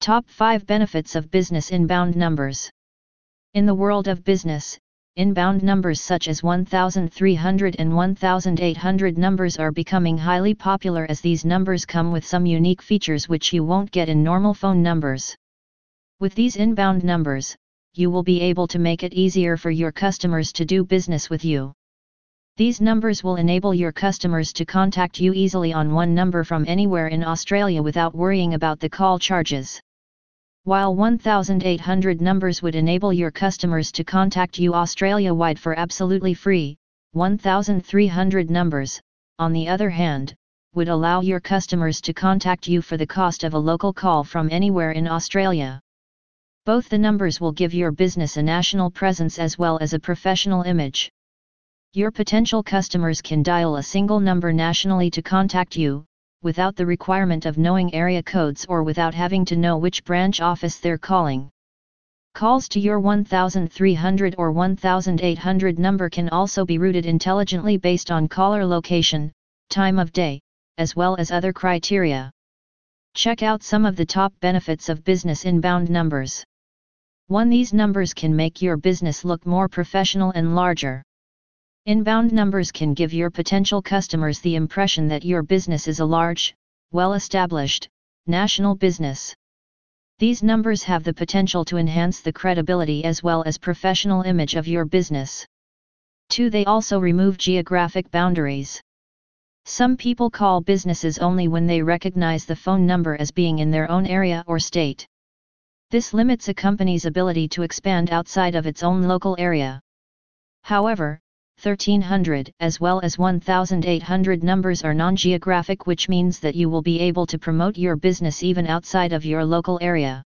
Top 5 Benefits of Business Inbound Numbers. In the world of business, inbound numbers such as 1300 and 1800 numbers are becoming highly popular, as these numbers come with some unique features which you won't get in normal phone numbers. With these inbound numbers, you will be able to make it easier for your customers to do business with you. These numbers will enable your customers to contact you easily on one number from anywhere in Australia without worrying about the call charges. While 1800 numbers would enable your customers to contact you Australia-wide for absolutely free, 1300 numbers, on the other hand, would allow your customers to contact you for the cost of a local call from anywhere in Australia. Both the numbers will give your business a national presence as well as a professional image. Your potential customers can dial a single number nationally to contact you, without the requirement of knowing area codes or without having to know which branch office they're calling. Calls to your 1300 or 1800 number can also be routed intelligently based on caller location, time of day, as well as other criteria. Check out some of the top benefits of business inbound numbers. 1. These numbers can make your business look more professional and larger. Inbound numbers can give your potential customers the impression that your business is a large, well-established, national business. These numbers have the potential to enhance the credibility as well as professional image of your business. 2. They also remove geographic boundaries. Some people call businesses only when they recognize the phone number as being in their own area or state. This limits a company's ability to expand outside of its own local area. However, 1300 as well as 1800 numbers are non-geographic, which means that you will be able to promote your business even outside of your local area.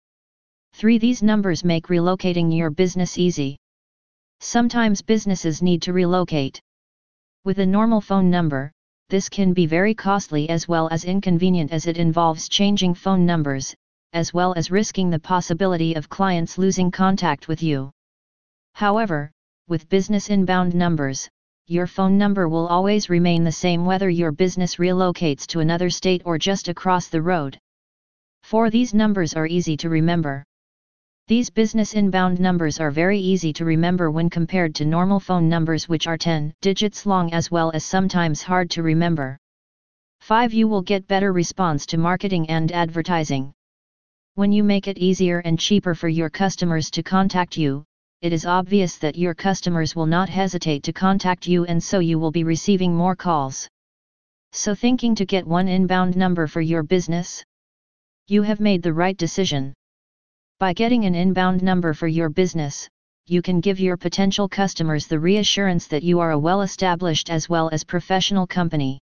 3. These numbers make relocating your business easy. Sometimes businesses need to relocate. With a normal phone number, this can be very costly as well as inconvenient, as it involves changing phone numbers, as well as risking the possibility of clients losing contact with you. However, with business inbound numbers, your phone number will always remain the same whether your business relocates to another state or just across the road. 4. These numbers are easy to remember. These business inbound numbers are very easy to remember when compared to normal phone numbers, which are 10 digits long as well as sometimes hard to remember. 5. You will get better response to marketing and advertising. When you make it easier and cheaper for your customers to contact you, it is obvious that your customers will not hesitate to contact you, and so you will be receiving more calls. So, thinking to get one inbound number for your business? You have made the right decision. By getting an inbound number for your business, you can give your potential customers the reassurance that you are a well-established as well as professional company.